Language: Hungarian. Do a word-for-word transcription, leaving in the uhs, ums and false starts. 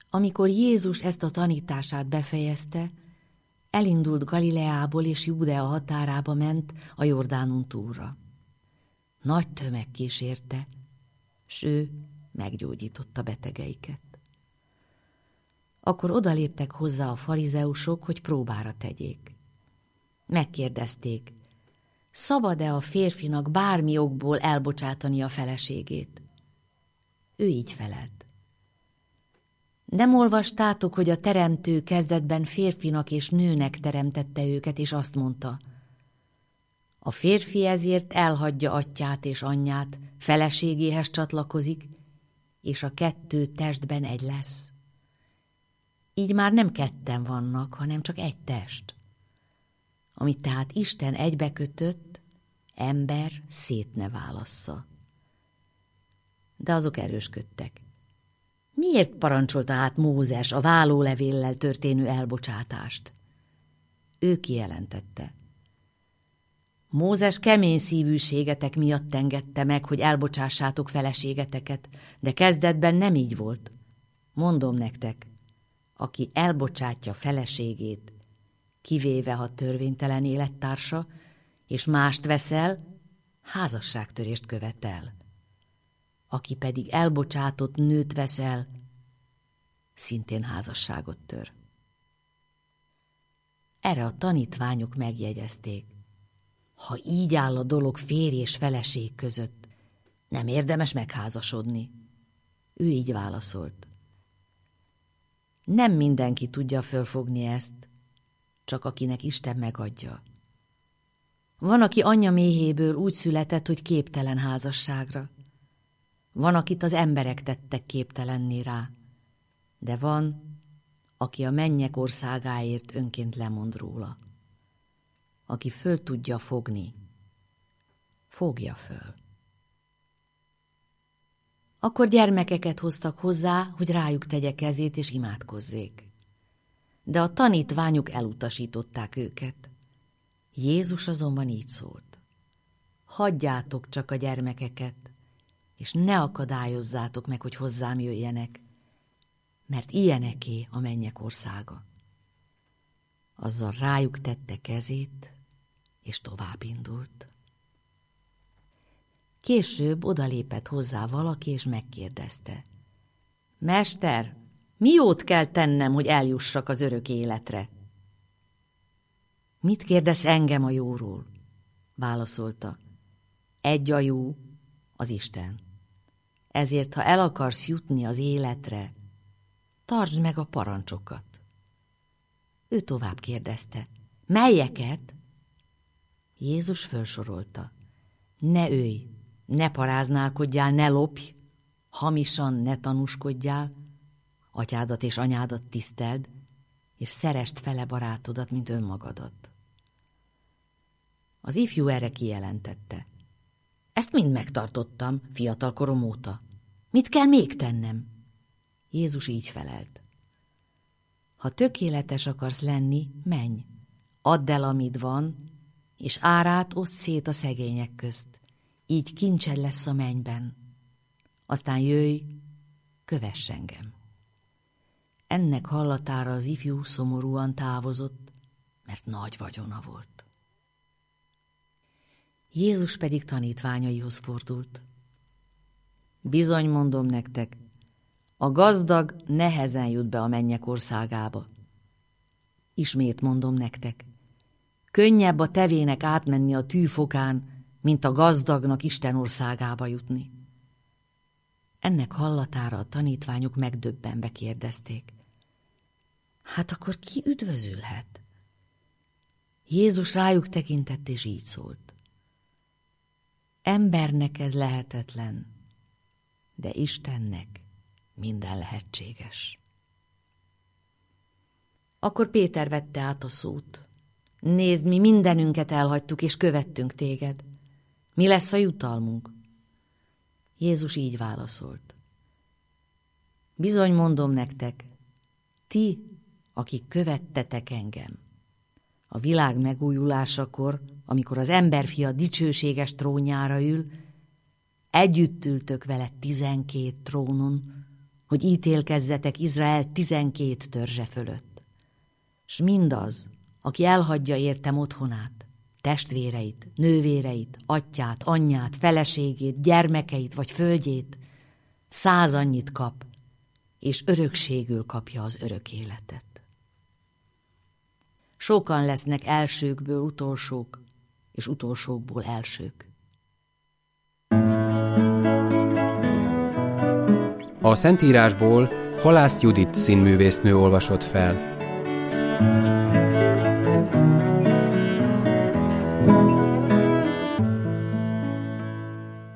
Amikor Jézus ezt a tanítását befejezte, elindult Galileából és Júdea határába ment a Jordánon túlra. Nagy tömeg kísérte, s ő meggyógyította betegeiket. Akkor odaléptek hozzá a farizeusok, hogy próbára tegyék. Megkérdezték, szabad-e a férfinak bármi okból elbocsátani a feleségét? Ő így felelt. Nem olvastátok, hogy a teremtő kezdetben férfinak és nőnek teremtette őket, és azt mondta, a férfi ezért elhagyja atyját és anyját, feleségéhez csatlakozik, és a kettő testben egy lesz. Így már nem ketten vannak, hanem csak egy test. Amit tehát Isten egybekötött, ember szét ne válassza. De azok erősködtek. Miért parancsolta hát Mózes a vállólevéllel történő elbocsátást? Ő kijelentette. Mózes kemény szívűségetek miatt engedte meg, hogy elbocsássátok feleségeteket, de kezdetben nem így volt. Mondom nektek, aki elbocsátja feleségét, kivéve ha törvénytelen élettársa, és mást veszel, házasságtörést követel. Aki pedig elbocsátott nőt veszel, szintén házasságot tör. Erre a tanítványok megjegyezték. Ha így áll a dolog férj és feleség között, nem érdemes megházasodni. Ő így válaszolt. Nem mindenki tudja fölfogni ezt, csak akinek Isten megadja. Van, aki anyja méhéből úgy született, hogy képtelen házasságra. Van, akit az emberek tettek képtelenné rá, de van, aki a mennyek országáért önként lemond róla. Aki föl tudja fogni, fogja föl. Akkor gyermekeket hoztak hozzá, hogy rájuk tegye kezét és imádkozzék. De a tanítványok elutasították őket. Jézus azonban így szólt. Hagyjátok csak a gyermekeket, és ne akadályozzátok meg, hogy hozzám jöjjenek, mert ilyeneké a mennyek országa. Azzal rájuk tette kezét, és tovább indult. Később odalépett hozzá valaki, és megkérdezte. Mester, mi jót kell tennem, hogy eljussak az örök életre? Mit kérdez engem a jóról? Válaszolta. Egy a jó, az Isten. Ezért, ha el akarsz jutni az életre, tartsd meg a parancsokat. Ő tovább kérdezte. Melyeket? Jézus felsorolta. Ne ölj, ne paráználkodjál, ne lopj, hamisan ne tanúskodjál, atyádat és anyádat tiszteld, és szeresd fele barátodat, mint önmagadat. Az ifjú erre kijelentette. Ezt mind megtartottam, fiatal korom óta. Mit kell még tennem? Jézus így felelt. Ha tökéletes akarsz lenni, menj, add el, amit van, és árát oszd szét a szegények közt. Így kincsed lesz a mennyben. Aztán jöjj, kövess engem. Ennek hallatára az ifjú szomorúan távozott, mert nagy vagyona volt. Jézus pedig tanítványaihoz fordult. Bizony mondom nektek, a gazdag nehezen jut be a mennyek országába. Ismét mondom nektek, könnyebb a tevének átmenni a tűfokán, mint a gazdagnak Isten országába jutni. Ennek hallatára a tanítványok megdöbbenve kérdezték. Hát akkor ki üdvözülhet? Jézus rájuk tekintett, és így szólt. Embernek ez lehetetlen, de Istennek minden lehetséges. Akkor Péter vette át a szót. Nézd, mi mindenünket elhagytuk, és követtünk téged. Mi lesz a jutalmunk? Jézus így válaszolt. Bizony mondom nektek, ti, akik követtetek engem, a világ megújulásakor, amikor az emberfia dicsőséges trónjára ül, együtt ültök vele tizenkét trónon, hogy ítélkezzetek Izrael tizenkét törzse fölött. S mindaz, aki elhagyja értem otthonát, testvéreit, nővéreit, atyát, anyját, feleségét, gyermekeit vagy földjét, száz annyit kap, és örökségül kapja az örök életet. Sokan lesznek elsőkből utolsók, és utolsókból elsők. A Szentírásból Halász Judit színművésznő olvasott fel.